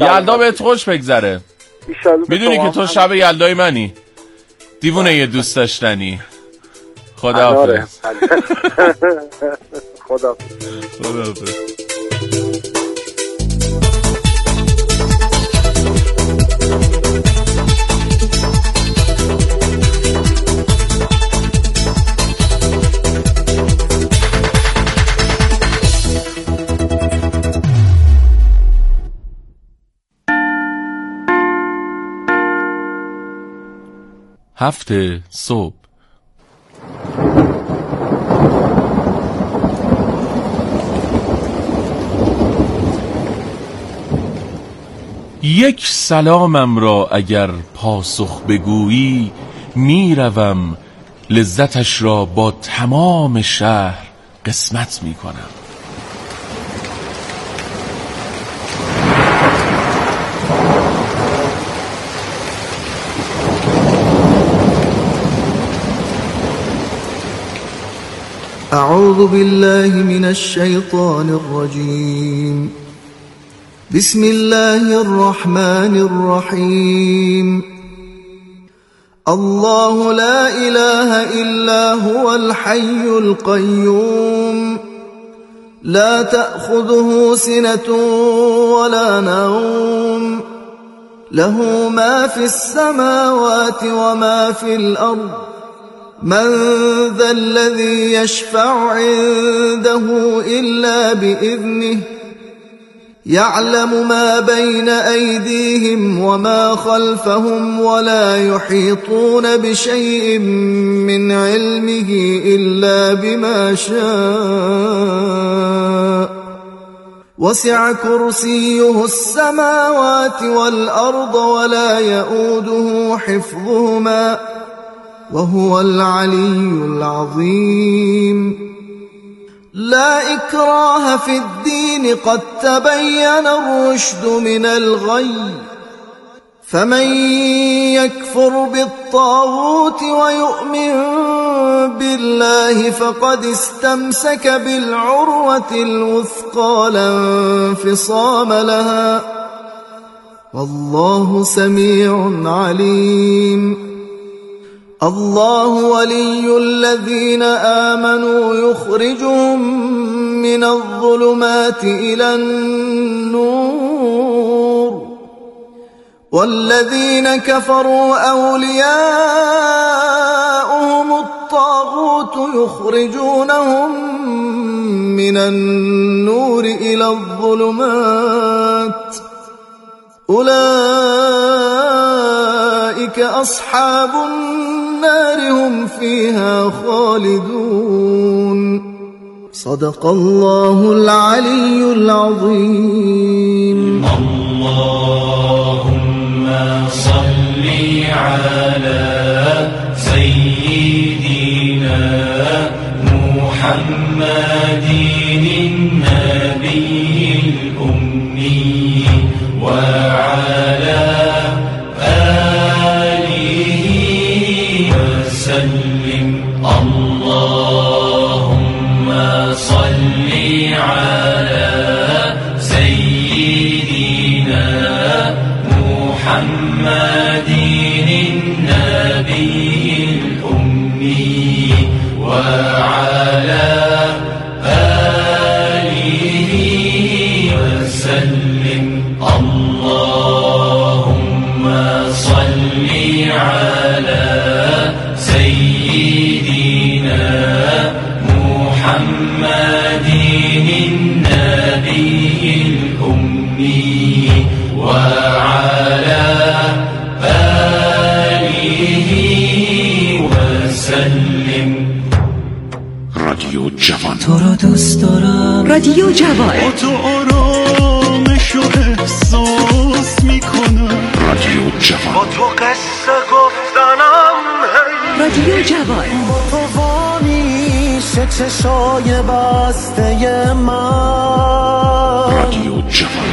یلدا بهت خوش بگذره. میدونی که تو شب یلدای منی، دیوونه یه دوست داشتنی. خداحافظ. خداحافظ. هفته صبح. یک سلامم را اگر پاسخ بگویی، میروم لذتش را با تمام شهر قسمت میکنم. أعوذ بالله من الشيطان الرجيم. بسم الله الرحمن الرحيم. الله لا إله إلا هو الحي القيوم، لا تأخذه سنة ولا نوم، له ما في السماوات وما في الأرض، من ذا الذي يشفع عنده إلا بإذنه، يعلم ما بين أيديهم وما خلفهم، ولا يحيطون بشيء من علمه إلا بما شاء، وسع كرسيه السماوات والأرض ولا يؤوده حفظهما، وهو العلي العظيم. لا إكراه في الدين، قد تبين الرشد من الغي، فمن يكفر بالطاغوت ويؤمن بالله فقد استمسك بالعروة الوثقى لا انفصام لها، والله سميع عليم. الله ولي الذين آمنوا يخرجهم من الظلمات إلى النور، والذين كفروا أولياؤهم الطاغوت يخرجونهم من النور إلى الظلمات، أولئك أصحاب النار هم فيها خالدون. صدق الله العلي العظيم. اللهم صل على سيدنا محمد النبي الأمي وعلى وسلم. اللهم صل على سيدنا محمد النبي الأمي وعلى آله وسلم. اللهم صل على سيدنا محمد النبي الأمي وعلى آله وسلم. رادیو جوان تو رو دوست دارم. رادیو جوان با تو آرامش و احساس میکنم. رادیو جوان با تو قصه گفتنم. رادیو جوان با تو وامیشه چشای بسته من. رادیو جوان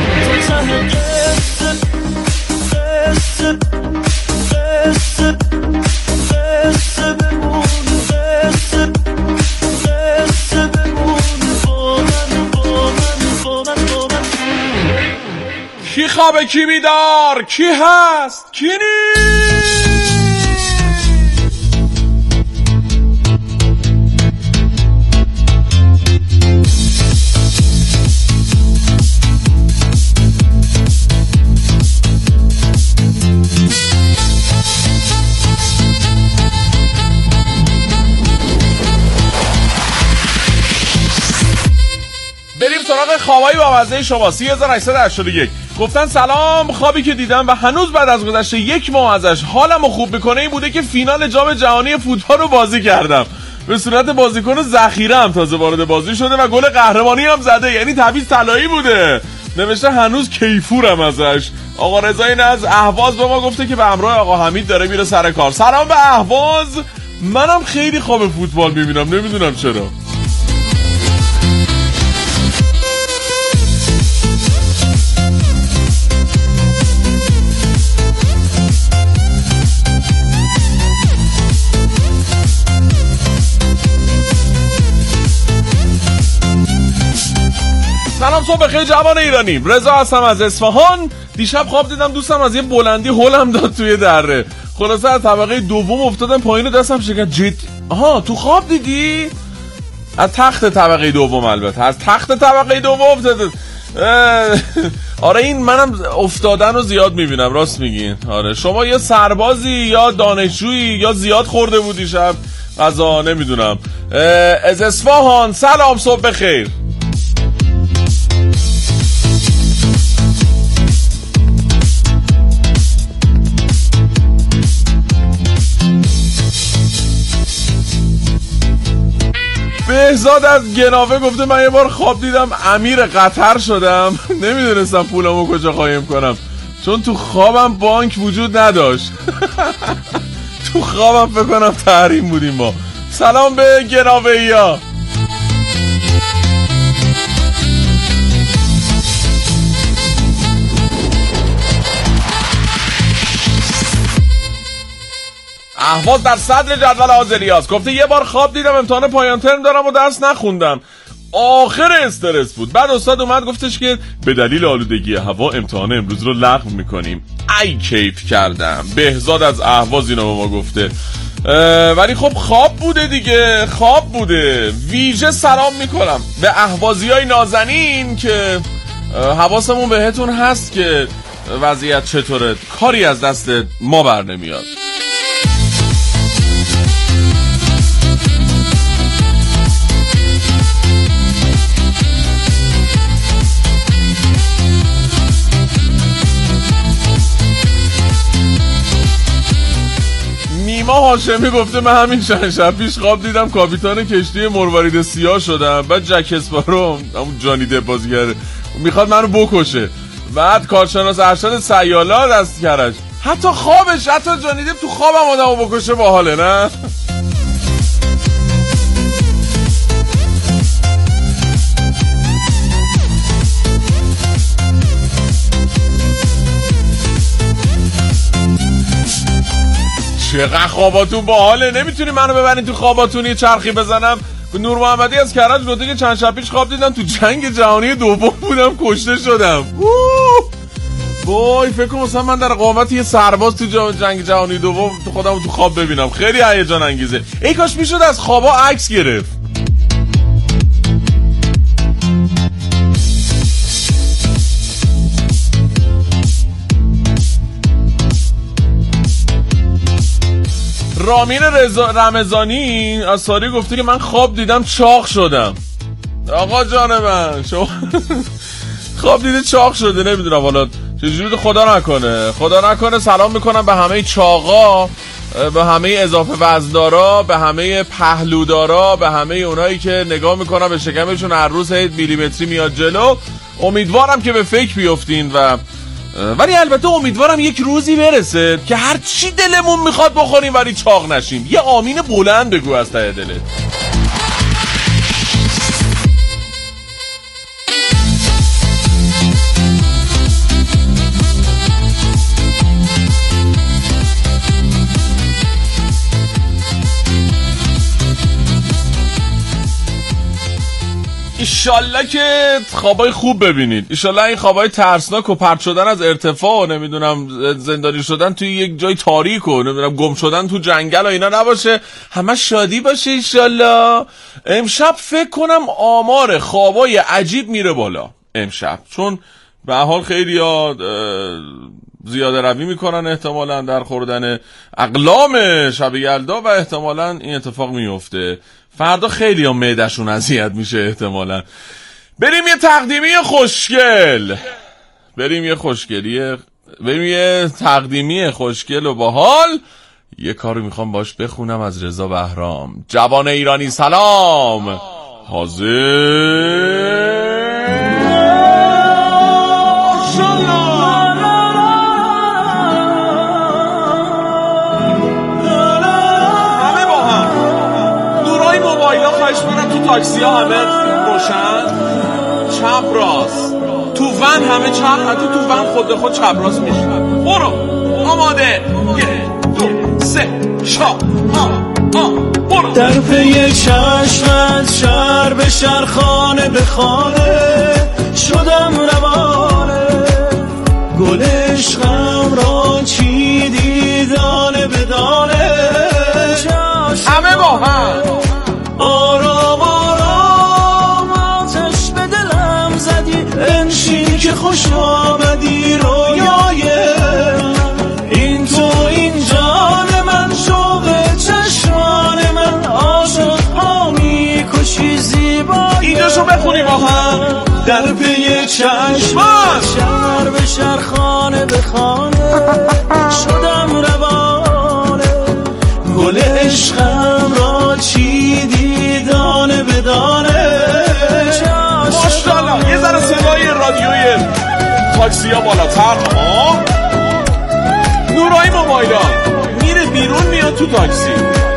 کی خواب خواب کی بیدار، کی هست کی نیست. بریم سراغ خوابایی با مزه شما. 3881 گفتن سلام، خوابی که دیدم و هنوز بعد از گذشت 1 ماه ازش حالمو خوب میکنه این بوده که فینال جام جهانی فوتبال رو بازی کردم. به صورت بازیکن ذخیره هم تازه وارد بازی شده و گل قهرمانی هم زده، یعنی تعویض طلایی بوده. نوشته هنوز کیفورم ازش. آقا رضای از اهواز به ما گفته که به همراه آقا حمید داره میره سر کار. سلام به اهواز. منم خیلی خواب فوتبال میبینم، نمیدونم چرا. سلام، صبح بخیر جوان ایرانی. رضا هستم از اصفهان. دیشب خواب دیدم دوستم از یه بلندی هولم داد توی دره. خلاصه از طبقه دوم افتادم پایین و دستم شکست. آها تو خواب دیدی؟ از تخت طبقه دوم، البته از تخت طبقه دوم افتادم. آره این منم افتادن رو زیاد میبینم، راست میگین. آره شما یا سربازی یا دانشجویی یا زیاد خورده بودی شب غذا، نمیدونم. از اصفهان سلام، صبح بخیر. بهزاد از گناوه گفته من یه بار خواب دیدم امیر قطر شدم. نمیدونستم پولمو کجا قایم کنم چون تو خوابم بانک وجود نداشت. تو خوابم فکر کنم تحریم بودیم ما. سلام به گناوه‌ای ها. اهواز در صدر جدول حاضریاست. گفته یه بار خواب دیدم امتحان پایان ترم دارم و درس نخوندم، آخر استرس بود. بعد استاد اومد گفتش که به دلیل آلودگی هوا امتحان امروز رو لغو میکنیم. ای کیف کردم. بهزاد از اهواز اینو به ما گفته. ولی خب خواب بوده دیگه، خواب بوده. ویژه سلام میکنم به اهوازیای نازنین که حواسمون بهتون هست که وضعیت چطوره، کاری از دست ما بر نمیاد. نیما هاشمی گفته من همین چند شب پیش خواب دیدم کاپیتان کشتی مروارید سیاه شدم. بعد جک اسپارو، همون جانی دپ بازیگر، میخواد منو بکشه. بعد کارشناس ارشد سیالا دست کرد. حتی خوابش، حتی جانی دپ تو خوابم آدمو بکشه باحاله، نه؟ چقدر خواباتون باحاله. نمیتونی منو ببرین تو خواباتون یه چرخی بزنم؟ نور محمدی از کرج گفته که چند شب پیش خواب دیدم تو جنگ جهانی دوم بودم کشته شدم. وای فکر کنم مثلا من در قامت یه سرباز تو جنگ جهانی دوم تو خودم تو خواب ببینم. خیلی هیجان انگیزه. ای کاش میشد از خوابا عکس گرفت. رامین رمضانی از ساری گفته که من خواب دیدم چاق شدم. آقا جان من شما خواب دیده چاق شده، نمیدونم حالا چجوری، خدا نکنه خدا نکنه. سلام میکنم به همه چاقا، به همه اضافه وزندارا، به همه پهلودارا، به همه اونایی که نگاه میکنن به شکمشون هر روز میلیمتری میاد جلو. امیدوارم که به فکر بیفتین ولی البته امیدوارم یک روزی برسه که هر چی دلمون میخواد بخوریم ولی چاق نشیم. یه آمین بلند بگو از ته دلت. ایشالله که خوابای خوب ببینید. ایشالله این خوابای ترسناک و پرت شدن از ارتفاع و نمیدونم زندانی شدن توی یک جای تاریک و نمیدونم گم شدن تو جنگل و اینا نباشه، همه شادی باشه ایشالله. امشب فکر کنم آمار خوابای عجیب میره بالا امشب، چون به حال خیلی ها زیاده روی میکنن احتمالاً در خوردن اقلام شب یلدا و احتمالاً این اتفاق میفته. فردا خیلی ها معده‌شون اذیت میشه احتمالاً. بریم یه تقدیمی خوشگل، بریم یه تقدیمی خوشگل و باحال. یه کاری میخوام باش بخونم از رضا بهرام. جوان ایرانی سلام، حاضر تو تاکسی ها همه روشن، چپ راست، تو ون همه چپ، حتی تو ون خود چپ راست میشه. برو آماده، 1 2 3 برو. در پی چشمت شهر به شهر خانه به خانه شدم روانه، گل عشقم را چیدی دانه به دانه. همه با هم آرام آرام آتش به دلم زدی، انشین که خوش آمدی رویای این تو، این جان من، شوق چشمان من، عاشق ها میکشی زیبایی. اینجاشو بخونی با هم. در پی چشمت شهر به شهر خانه به خانه شدم روانه، گل عشقم را چیدی دانه به دانه. ماشاءالله. یه ذره صدای رادیوی تاکسی ها بالاتر. نورای موبایلا میره بیرون میاد تو تاکسی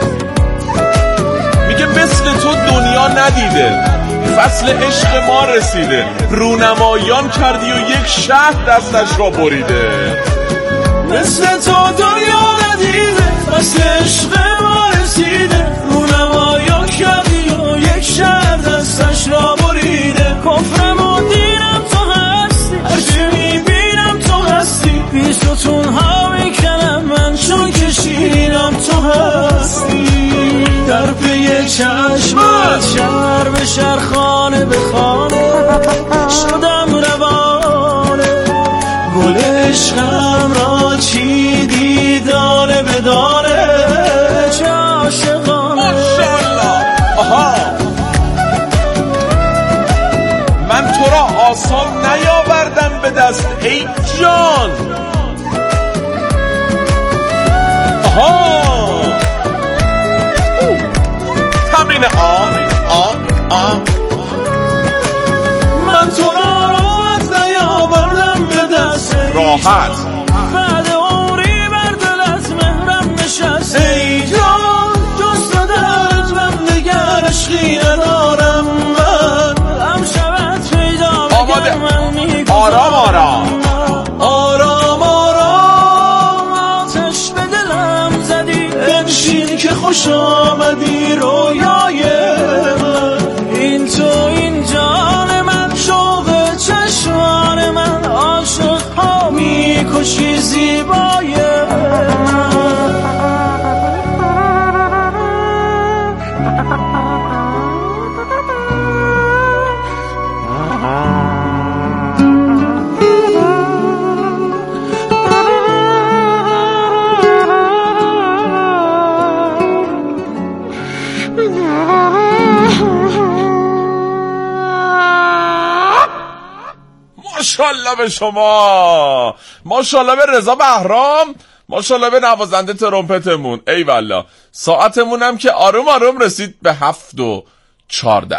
میگه مثل تو دنیا ندیده، فصل عشق ما رسیده، رونمایان کردی و یک شهر دستش را بریده. مثل تو دنیا ندیده، فصل عشق ما رسیده، رونمایان کردی و یک شهر دستش را بریده. کفرم و دینم تو هستی، هرچی میبینم تو هستی، بیستون ها میکنم من چون کشیدم تو هستی. در پی چشمت شهر به شهر خانه به خانه شدم روانه، گل عشقم را چیدی دانه به دانه. چه عاشقانه. ماشاءالله. آها، من تو را آسان نیاوردم به دست ای جان. آها، تمرین من تو را راحت نیاوردم به دست راحت، بعد عمری بر دلت مهرم نشست ای جان، جز تو در جمع نگر عشقی ندارم من، هم شود پیدا بگر من میگذارم. آرام آرام آرام آرام آتش به دلم زدی، انشین که خوش آمدی رویای من، این تو، این جان من، شوق چشمان من، عاشق ها میکشی زیبای من. ماشاءالله به شما، ماشاءالله به رضا بهرام، ماشاءالله به نوازنده ترومپتمون. ای والله. ساعتمون هم که آروم آروم رسید به 7:14.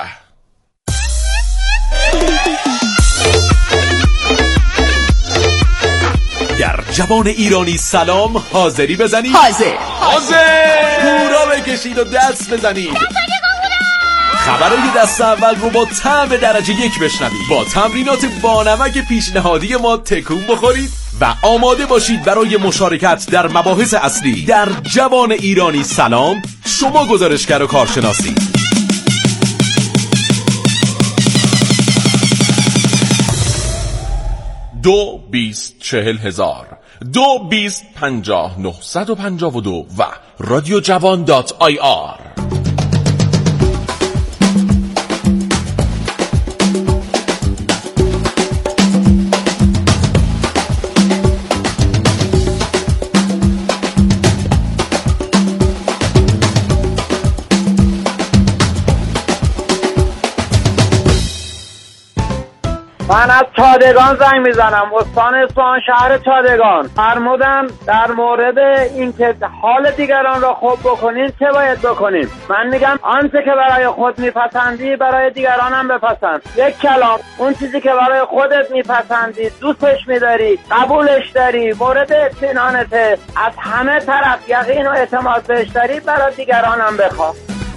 در جوان ایرانی سلام حاضری بزنید. حاضر. هورا بکشید و دست بزنید. خبرای دست اول رو با طعم درجه 1 بشنوید. با تمرینات بانمک پیشنهادی ما تکون بخورید و آماده باشید برای مشارکت در مباحث اصلی در جوان ایرانی سلام. شما گزارشگر و کارشناسی 2204000 2205952 و radiojavan.ir. من از چادگان زنگ میزنم، استان اصفهان، شهر چادگان. فرمودن در مورد اینکه حال دیگران را خوب بکنین چه باید بکنیم؟ من میگم آنچه که برای خود میپسندی برای دیگران هم بپسند. یک کلام، اون چیزی که برای خودت میپسندی، دوستش میداری، قبولش داری، مورد اطمینانته، از همه طرف یقین و اعتماد بهش داری، برای دیگران هم بخواه.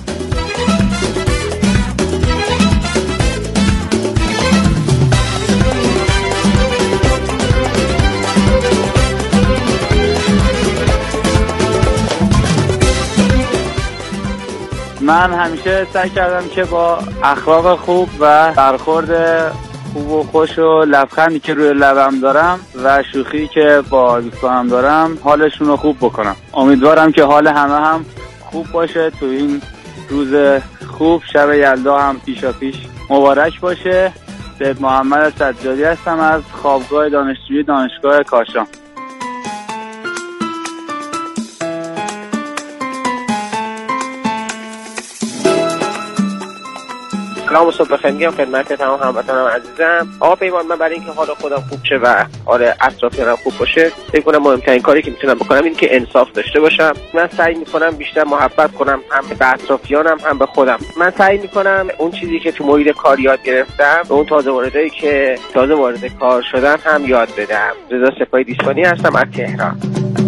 من همیشه سعی کردم که با اخلاق خوب و برخورد خوب و خوش و لبخندی که روی لبم دارم و شوخی که با دوستانم دارم حالشون رو خوب بکنم. امیدوارم که حال همه هم خوب باشه تو این روز خوب. شب یلدا هم پیشاپیش مبارک باشه. سید محمد سجادی هستم از خوابگاه دانشجویی دانشگاه کاشان. سلام و صبح بخیر میگم خدمت تمام هموطنان عزیزم. آقا پیمان، من برای اینکه حال خودم خوب شه و حال اطرافیانم خوب باشه فکر کنم مهمترین کاری که میتونم بکنم اینه که انصاف داشته باشم. من سعی میکنم بیشتر محبت کنم، هم به اطرافیانم هم به خودم. من سعی میکنم اون چیزی که تو محیط کار یاد گرفتم به اون تازه واردایی که تازه وارد کار شدن هم یاد بدم. رضا سپاهی دیسپانی هستم از تهران.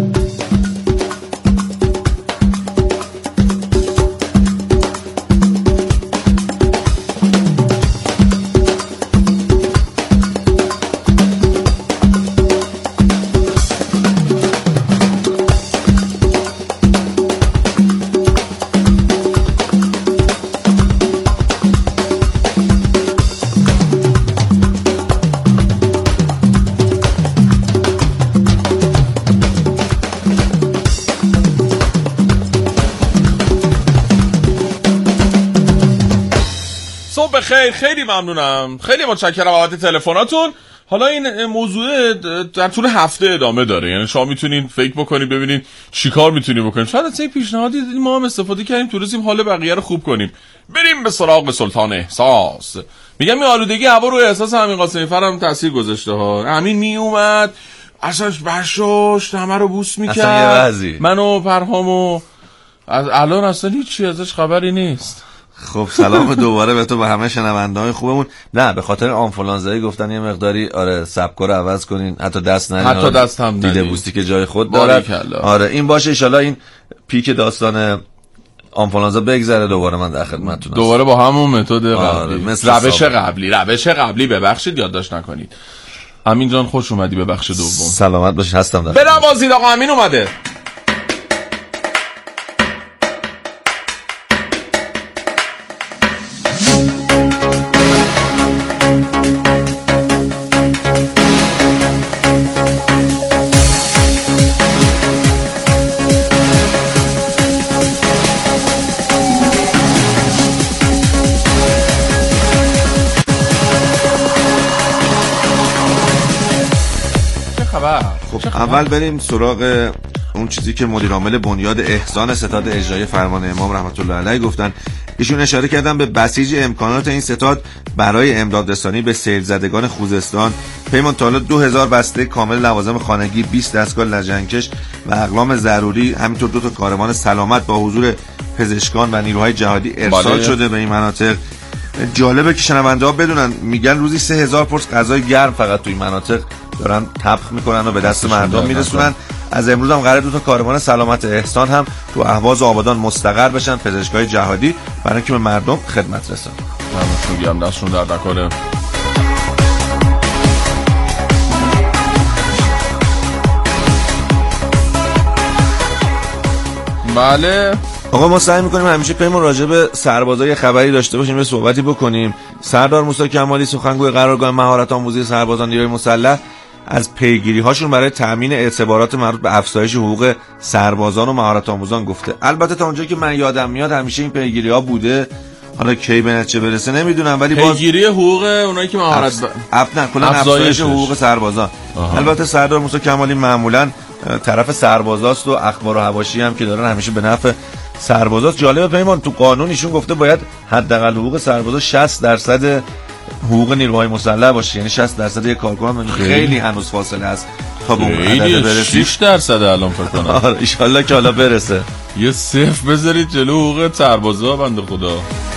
خیلی خیلی ممنونم، خیلی متشکرم بابت تلفناتون. حالا این موضوع در طول هفته ادامه داره، یعنی شما میتونین فکر بکنید ببینید چیکار میتونید بکنید. شاید از این پیشنهادی ما هم استفاده کردیم تونستیم حال بقیه رو خوب کنیم. بریم به سراغ سلطان احساس. میگم این آلودگی هوا روی احساس همین قاسمی فرم تاثیر گذاشته ها. همین میومد اساس برداشت همه رو بوس میکرد، منو پرهامو الان اصلا هیچی ازش خبری نیست. خب سلام دوباره به تو به همه شنونده‌های خوبمون. نه به خاطر آنفولانزایی گفتن یه مقداری آره سبکو رو عوض کنین، حتی دست ندین، حتی دست هم دیده بوستی که جای خود داره. آره این باشه، ان شاءالله این پیک داستان آنفولانزا بگذره دوباره من در خدمتتونم. دوباره با همون متد قبلی، روش قبلی ببخشید یادداشت نکنید. امین جان خوش اومدی به بخش دوم. سلامت باشید، هستم در بنوازید آقا امین اومده. خب اول بریم سراغ اون چیزی که مدیر عامل بنیاد احسان ستاد اجرایی فرمان امام رحمت الله علیه گفتن. ایشون اشاره کردن به بسیج امکانات این ستاد برای امدادرسانی به سیل زدگان خوزستان. پیمان تا حالا 2000 بسته کامل لوازم خانگی، 20 دستگاه لجنکش و اقلام ضروری، همینطور 2 تا کاروان سلامت با حضور پزشکان و نیروهای جهادی ارسال شده به این مناطق. جالبه که شنونده‌ها بدونن میگن روزی 3000 پرس غذای گرم فقط توی مناطق دارن طبخ میکنن و به دست مردم میرسونن. از امروز هم قراره 2 تا کاروان سلامت احسان هم تو اهواز آبادان مستقر بشن، پزشکای جهادی، برای اینکه به مردم خدمت رسونن. من میگم دستشون درد نکنه. بله آقا ما سعی میکنیم همیشه پیمون راجع به سربازای خبری داشته باشیم، یه صحبتی بکنیم. سردار موسی کمالی سخنگوی قرارگاه مهارت آموزی سربازان نیروی مسلح از پیگیری هاشون برای تامین اعتبارات مربوط به افزایش حقوق سربازان و مهارت آموزان گفته. البته تا اونجایی که من یادم میاد همیشه این پیگیری ها بوده، حالا کی به نتیجه برسه نمیدونم، ولی باز پیگیری حقوق اونایی که مهارت افزایش حقوق سربازان. البته سردار موسی کمالی معمولا طرف سربازاست و اخبار و حواشی هم که دارن همیشه به نفع سربازاست. جالبه پیمان تو قانون ایشون گفته باید حداقل حقوق سربازا 60% حقوق نیروهای مسلح باشه، یعنی 60% یک کارکنان. خیلی هنوز فاصله است تا به اون عدد برسیم. 6% الان فکر کنم. آره ان شاءالله که حالا برسه. یه صفر بذارید جلو حقوق سربازا بنده خدا.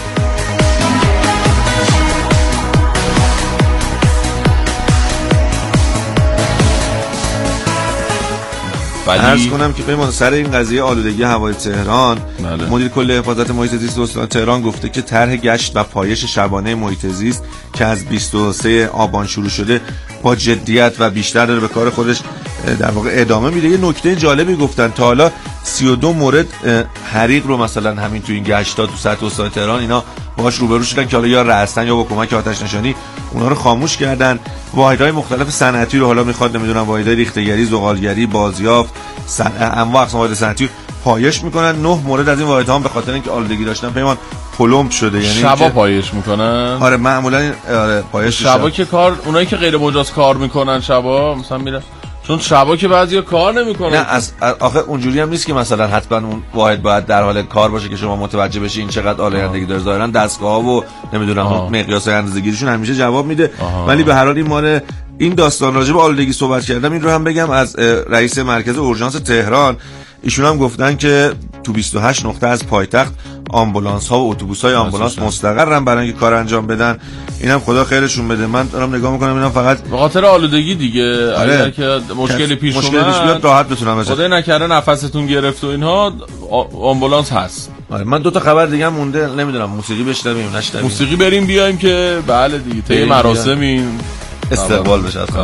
عرض کنم که پیمان سر این قضیه آلودگی هوای تهران، مدیر کل حفاظت محیط زیست استان تهران گفته که طرح گشت و پایش شبانه محیط زیست که از 23 آبان شروع شده با جدیت و بیشتر داره به کار خودش در واقع ادامه میده. یه نکته جالبی گفتن تا حالا 32 مورد حریق رو مثلا همین تو این گشتا تو سطح استان تهران اینا باهاش روبرو شدن که حالا یا رأسن یا با کمک آتش نشانی اونها رو خاموش کردن. واحدهای مختلف صنعتی رو حالا میخواد نمیدونم واحدهای ریختگری، زغالگری، بازیافت، انواع اقسام واحد صنعتی پایش میکنن. 9 مورد از این واحدها هم به خاطر اینکه آلودگی داشتن پیمان پلمب شده، یعنی شبا پایش میکنن. آره معمولا پایش شبا که کار اونایی که غیر مجاز کار میکنن شبا مثلا میره، چون شبا که بعضیا کار نمیکنن. نه آخه اونجوری هم نیست که مثلا حتما اون واحد باید در حال کار باشه که شما متوجه بشی این چقدر آلایندگی داره. ظاهرا دستگاه‌ها و نمیدونم مقیاس‌های اندازه‌گیریشون همیشه جواب میده. ولی به هر حال این ماره این داستان راجع به آلودگی صحبت کردم، این رو هم بگم از رئیس مرکز اورژانس تهران. ایشون هم گفتن که تو 28 نقطه از پایتخت آمبولانس ها و اتوبوس های آمبولانس مستقرن برای اینکه کار انجام بدن. اینم خدا خیرشون بده. من دارم نگاه میکنم اینا فقط به خاطر آلودگی دیگه. اگر که مشکلی پیش اومد راحت بتونم خدای نکرده نفستون گرفت و اینها آمبولانس هست. من 2 تا خبر دیگه هم مونده، نمیدونم موسیقی بشنویم نشنویم. موسیقی بریم بیایم که بله دیگه طی مراسمی استقبال بشه از خبر.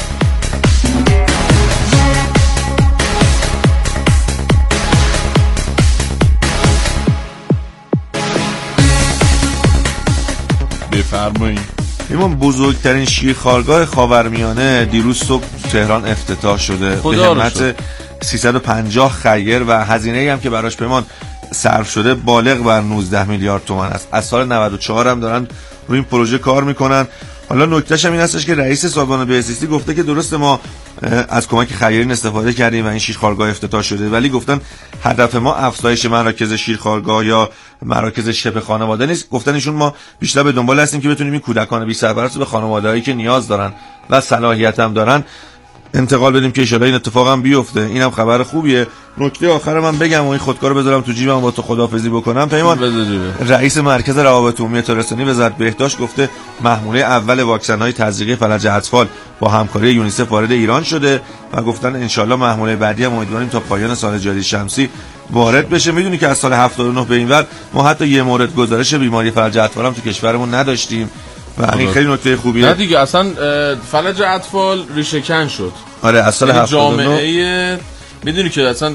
بفرمایید. ایمان بزرگترین شیرخوارگاه خاورمیانه دیروز صبح تهران افتتاح شده به همت 350 خیر و هزینه‌ای هم که براش پیمان صرف شده بالغ بر 19 میلیارد تومان است. از سال 94 هم دارن روی این پروژه کار میکنن. حالا نکتهش هم این هستش که رئیس سازمان بهزیستی گفته که درسته ما از کمک خیرین استفاده کردیم و این شیرخوارگاه افتتاح شده، ولی گفتن هدف ما افزایش مراکز شیرخوارگاه یا مراکز شبه خانواده نیست. گفتن ایشون ما بیشتر به دنبال هستیم که بتونیم این کودکان بی سرپرست رو به خانواده‌هایی که نیاز دارن و صلاحیت هم دارن انتقال بدیم که ان شاءالله این اتفاق هم بیفته. اینم خبر خوبیه. نکته آخر من بگم و این خودکارو بذارم تو جیبم با تو خداحافظی بکنم پیمان. رئیس مرکز روابط عمومی تهرانی وزارت بهداشت گفته محموله اول واکسن‌های تزریقی فلج اطفال با همکاری یونیسف وارد ایران شده و گفتن ان شاءالله محموله بعدی هم امیدواریم تا پایان سال جاری شمسی وارد بشه. میدونی که از سال 79 به این ور ما حتی یه مورد گزارش بیماری فلج اطفال هم تو کشورمون نداشتیم و این خیلی نکته خوبیه. نه دیگه اصلا فلج اطفال ریشه کن شد. آره از سال 79 جامعه میدونی که اصلا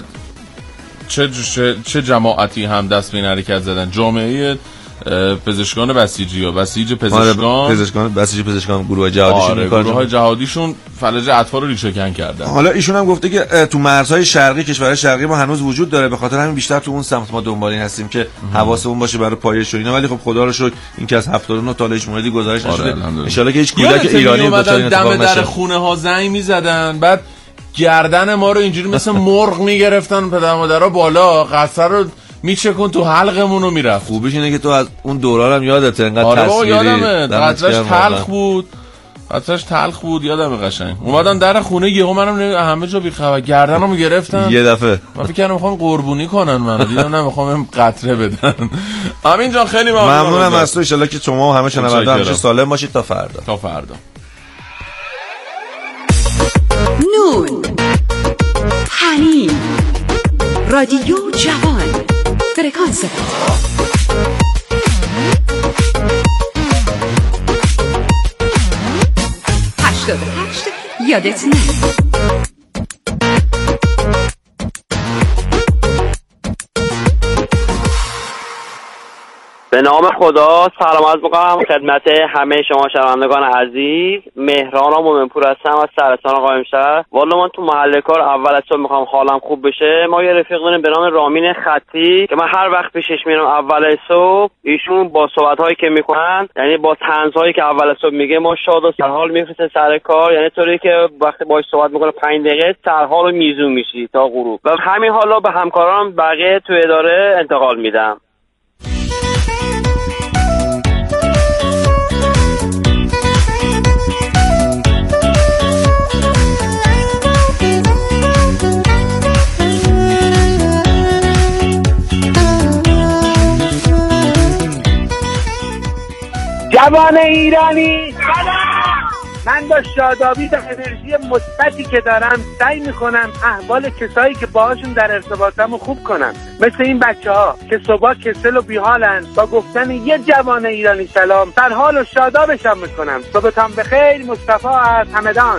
چه جماعتی هم دست به این حرکت زدن. جامعه پزشکان بسیجی یا بسیج پزشکان بسیج پزشکان گروه جهادیشون گروه جهادیشون فلج اطفال رو ریشه کن کردن. حالا ایشون هم گفته که تو مرزهای شرقی کشورهای شرقی ما هنوز وجود داره، به خاطر همین بیشتر تو اون سمت ما دنبال این هستیم که حواسمون باشه برای پایش و اینا. ولی خب خدا رو شکر این که از 79 تا هیچ موردی گزارش نشده. ان شاءالله که هیچ کودک ایرانی دچار این اتفاق نشه. در خونه ها زنگ میزدن بعد گردن ما رو اینجوری مثل مرغ میگرفتن، پدر مادرها بالا قصر رو میچکن تو حلقمون رو میرفت. خوبیش اینه که تو از اون دوران هم یادته انقدر تصویری. یادمه قطرش تلخ بود یادمه قشنگ. اومدن در خونه یهو منم همه جا بی خبر گردنمو گرفتن یه دفعه. من فکر کردم میخوام قربونی کنن منو، دیدم نه میخوام قطره بدن. امین جان خیلی ممنونم از تو. ان شاءالله که شما و همه شنوندا همیشه سالم باشید تا فردا. نون حنین رادیو جوان فرکانس 88 یادت نه. به نام خدا سلام عرض می‌کنم خدمت همه شما شنوندگان عزیز. مهران مومنپور هستم از سرستان قائمشهر. والا من تو محل کار اول از صبح می‌خوام حالم خوب بشه. ما یه رفیق داریم به نام رامین خطی که من هر وقت پیشش میرم اول صبح، ایشون با صحبت‌هایی که می‌کنن، یعنی با طنزهایی که اول صبح میگه، ما شاد و سرحال میفرسته سر کار، یعنی طوری که وقتی باهاش صحبت می‌کنه 5 دقیقه سرحال و میزون میشی تا غروب. و همین حالا به همکارانم بقیه تو اداره انتقال میدم. جوان ایرانی من با شادابی و انرژی مثبتی که دارم سعی میکنم احوال کسایی که باهاشون در ارتباطمو خوب کنم، مثل این بچه‌ها که صبح کسل و بیحالن، با گفتن یه جوان ایرانی سلام در حال و شادابشم میکنم. صبحتان بخیر. مصطفی از همدان.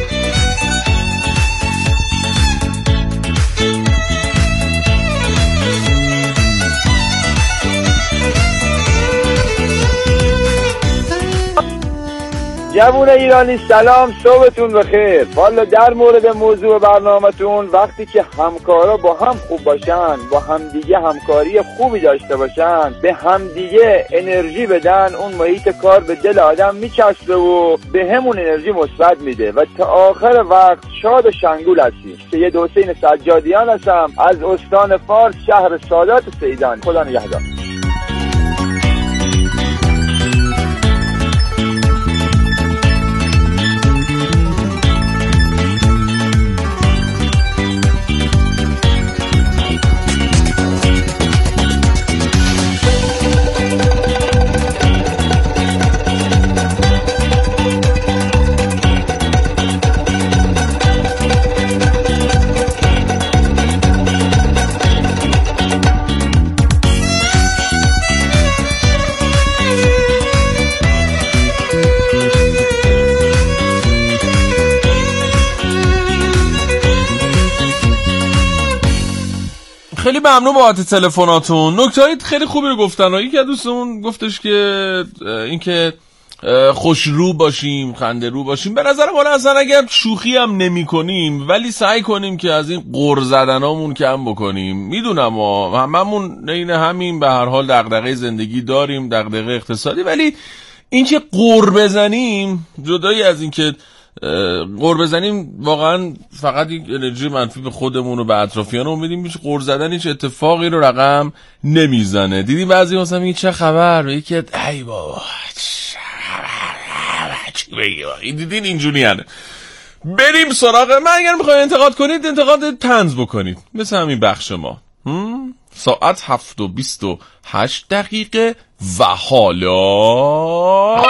جوون ایرانی سلام، صبحتون بخیر. والا در مورد موضوع برنامه‌تون، وقتی که همکارا با هم خوب باشن، با همدیگه همکاری خوبی داشته باشن، به همدیگه انرژی بدن، اون محیط کار به دل آدم میچسبه و به همون انرژی مثبت میده و تا آخر وقت شاد و شنگول هستی. که یه حسین سجادیان هستم از استان فارس، شهر سادات سیدان. خدا نگهدار. خیلی ممنون بابت تلفناتون. نکته‌های خیلی خوبی رو گفتن. یکی از دوستمون گفتش که اینکه خوش رو باشیم، خنده رو باشیم. به نظرم حالا اصلا اگر شوخی هم نمی کنیم ولی سعی کنیم که از این غر زدنامون کم بکنیم. میدونم هممون عین همین به هر حال دغدغه زندگی داریم، دغدغه اقتصادی، ولی اینکه غر بزنیم، جدایی از اینکه غر بزنیم، واقعا فقط یک انرژی منفی به خودمون و به اطرافیانمون میدیم. هیچ غر زدن هیچ اتفاقی رو رقم نمیزنه. دیدی بعضی مثلا میگه چه خبر، میگه که ای بابا چی بگی، دیدین اینجوری هنه. بریم سراغ من. اگر میخواید انتقاد کنید، انتقاد طنز بکنید، مثل همین بخش ما. ساعت 7:28 و حالا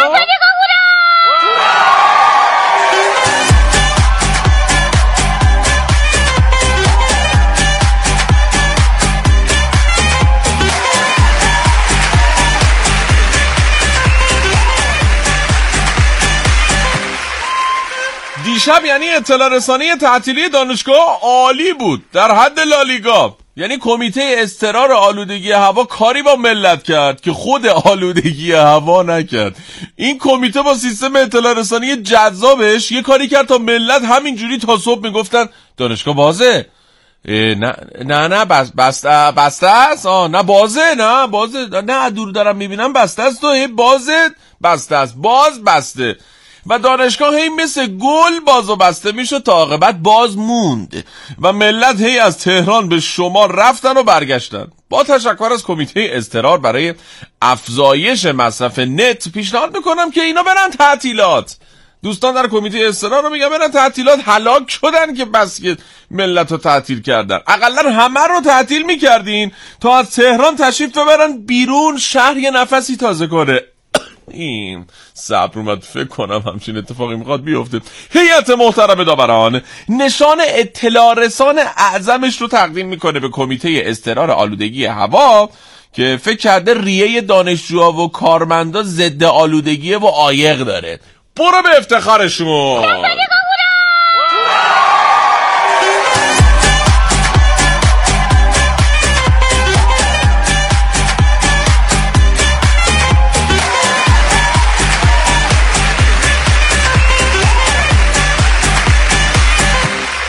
دیشب یعنی اطلاع رسانی تعطیلی دانشگاه عالی بود، در حد لالیگا. یعنی کمیته اضطرار آلودگی هوا کاری با ملت کرد که خود آلودگی هوا نکرد. این کمیته با سیستم اطلاع رسانی جذابش یه کاری کرد تا ملت همینجوری تا صبح میگفتن دانشگاه بازه. نه بسته است. نه بازه، نه دور دارم میبینم بسته است. تو بازه بسته است، باز بسته. و دانشگاه هی مثل گل باز و بسته میشد تا عاقبت باز موند و ملت هی از تهران به شمال رفتن و برگشتن. با تشکر از کمیته اضطرار برای افزایش مصرف نت پیشنهاد میکنم که اینا برن تعطیلات. دوستان در کمیته اضطرار رو میگم برن تعطیلات. هلاک شدن که بس که ملت رو تعطیل کردن. اقلا همه رو تعطیل میکردین تا از تهران تشریف ببرن بیرون، شهر یه نفسی تازه کنه. این صبر اومد، فکر کنم همچین اتفاقی میخواد بیفته. هیئت محترم داوران نشان اطلاع رسان اعظمش رو تقدیم میکنه به کمیته اضطرار آلودگی هوا که فکر کرده ریه دانشجوها و کارمندا ضد آلودگی و عایق داره. برو به افتخارشون.